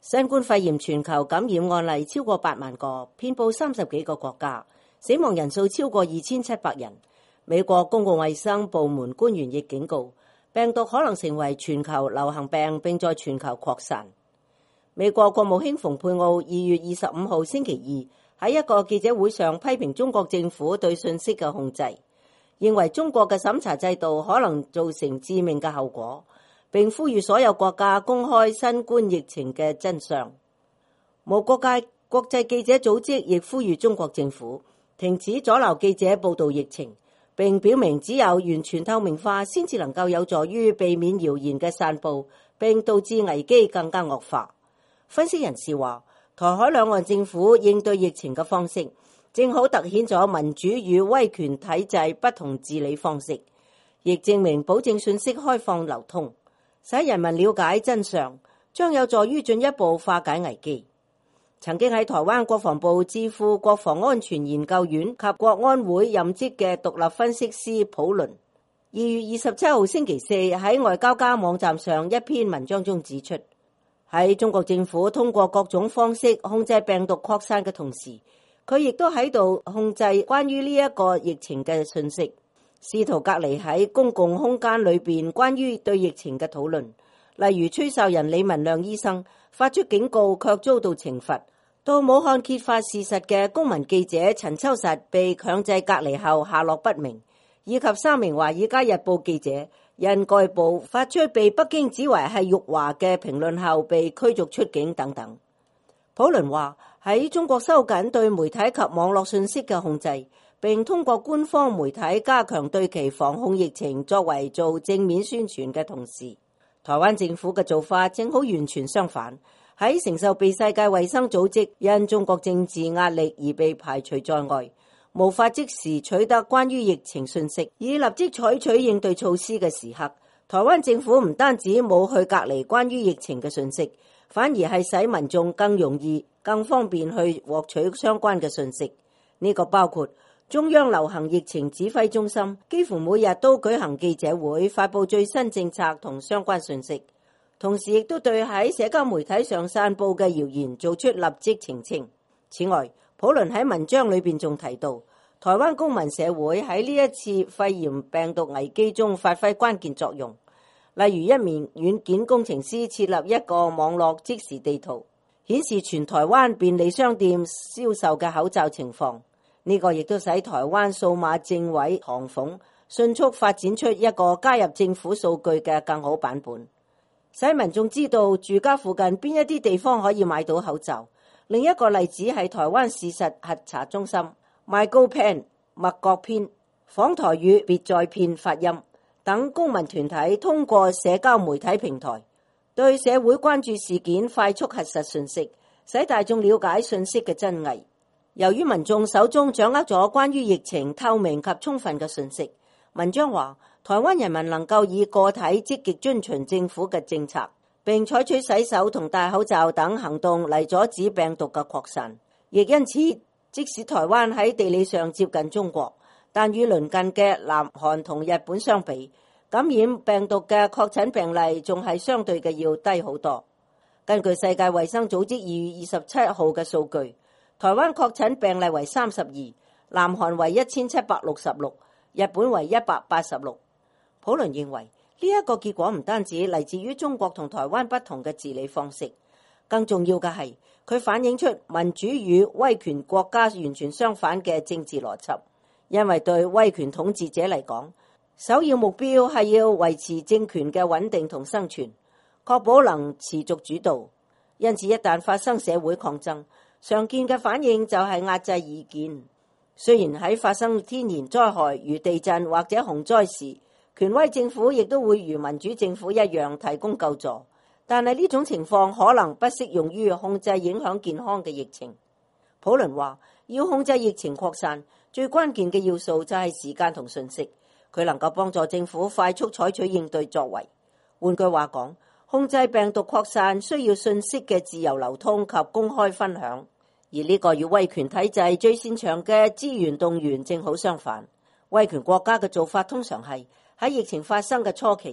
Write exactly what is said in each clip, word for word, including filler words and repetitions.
新冠肺炎全球感染案例超過八萬個，遍佈三十幾個國家，死亡人數超過二千七百人。美國公共衛生部門官員亦警告，病毒可能成為全球流行病，並在全球擴散。美國國務卿蓬佩奧二月二十五號星期二喺一個記者會上批評中國政府對信息嘅控制，認為中國嘅審查制度可能造成致命嘅後果，並呼籲所有國家公開新冠疫情嘅真相。無國界國際記者組織亦呼籲中國政府停止阻撓記者報道疫情，並表明只有完全透明化先至能夠有助於避免謠言嘅散佈，並導致危機更加惡化。分析人士話，台海兩岸政府應對疫情嘅方式，正好凸顯咗民主與威權體制不同治理方式，亦證明保證信息開放流通，使人民了解真相，將有助於進一步化解危機。曾經喺台灣國防部智庫國防安全研究院及國安會任職嘅獨立分析師普倫，二月二十七號星期四喺外交家網站上一篇文章中指出，喺中國政府通過各種方式控制病毒擴散嘅同時，佢亦都喺度控制關於呢一個疫情嘅信息，試圖隔離喺公共空間裏邊關於對疫情嘅討論。例如吹哨人李文亮醫生發出警告卻遭到懲罰，到武漢揭發事實嘅公民記者陳秋實被強制隔離後下落不明，以及三名華爾街日報記者因該報發出被北京指為係辱華嘅評論後被驅逐出境等等。普倫話，喺中國收緊對媒體及網絡信息嘅控制，並通過官方媒體加強對其防控疫情作為做正面宣傳嘅同時，台灣政府嘅做法正好完全相反，喺承受被世界衛生組織因中國政治壓力而被排除在外，無法即時取得關於疫情信息，以立即採取應對措施嘅時刻，台灣政府唔單止冇去隔離關於疫情嘅信息，反而係使民眾更容易、更方便去獲取相關嘅信息。呢個包括中央流行疫情指揮中心幾乎每日都舉行記者會，發佈最新政策同相關信息，同時亦都對喺社交媒體上散佈嘅謠言做出立即澄清。此外，普倫喺文章裏邊仲提到，台灣公民社會喺呢一次肺炎病毒危機中發揮關鍵作用，例如一名軟件工程師設立一個網絡即時地圖，顯示全台灣便利商店銷售嘅口罩情況。呢個亦都使台灣數碼政委唐鳳迅速發展出一個加入政府數據嘅更好版本，使民眾知道住家附近邊一啲地方可以買到口罩。另一個例子係台灣事實核查中心 MyGoPen、麥國篇、訪台語別再片發音等公民團體通過社交媒體平台對社會關注事件快速核實信息，使大眾了解信息嘅真偽。由於民眾手中掌握咗關於疫情透明及充分嘅信息，文章話台灣人民能夠以個體積極遵循政府嘅政策，並採取洗手同戴口罩等行動嚟阻止病毒嘅擴散。亦因此，即使台灣喺地理上接近中國，但與鄰近嘅南韓同日本相比，感染病毒嘅確診病例仲係相對嘅要低好多。根據世界衛生組織二月二十七號嘅數據，台灣確診病例為三十二，南韓為一千七百六十六，日本為一百八十六。普倫認為呢一個結果唔單止嚟自於中國同台灣不同嘅治理方式，更重要嘅係佢反映出民主與威權國家完全相反嘅政治邏輯。因為對威權統治者嚟講，首要目標係要維持政權嘅穩定同生存，確保能持續主導。因此一旦發生社會抗爭，常見嘅反應就係壓制異見。雖然喺發生天然災害如地震或者洪災時，權威政府亦都會如民主政府一樣提供救助，但係呢種情況可能不適用於控制影響健康嘅疫情。普倫話，要控制疫情擴散，最關鍵嘅要素就係時間同信息，佢能夠幫助政府快速採取應對作為。換句話講，控制病毒擴散需要信息嘅自由流通及公開分享，而呢個與威權體制最擅長嘅資源動員正好相反。威權國家嘅做法通常係喺疫情發生嘅初期，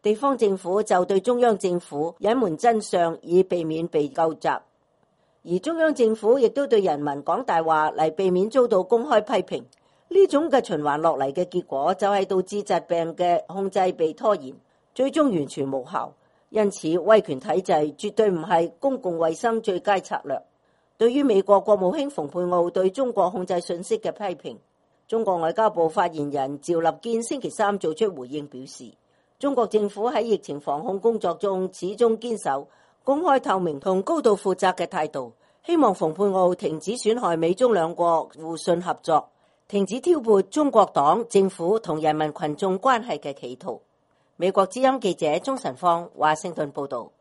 地方政府就對中央政府隱瞞真相，以避免被究責。而中央政府亦都對人民講大話嚟避免遭到公開批評。呢種嘅循環落嚟嘅結果就係導致疾病嘅控制被拖延，最終完全無效。因此，威權體制絕對唔係公共衛生最佳策略。對於美國國務卿蓬佩奧對中國控制信息嘅批評，中國外交部發言人趙立堅星期三做出回應，表示中國政府喺疫情防控工作中始終堅守公開透明同高度負責嘅態度，希望蓬佩奧停止損害美中兩國互信合作，停止挑撥中國黨政府同人民群眾關係嘅企圖。美國之音記者鍾晨芳華盛頓報道。